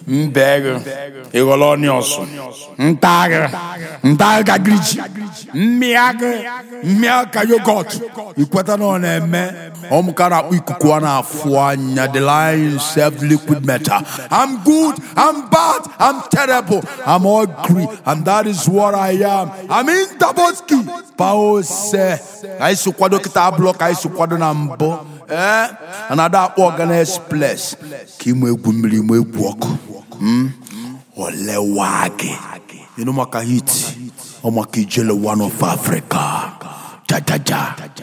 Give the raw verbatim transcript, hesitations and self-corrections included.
Mbega, Egolonios, Ntaga, Ntaga Glitch, Miaga, Miaka Yogurt. You put on a man, Omkara Wikuana Fuanya, the lion served liquid matter. I'm good, I'm bad, I'm terrible, I'm all green, and that is what I am. I'm in Taboski. Pao say, I sukwado kita block, I sukwado nambo. Eh? Another organized place. Kimwe gumili mwe walk. Hmm? Ole wage. You know makahiti. Omakijele one of Africa. Ja ja ja.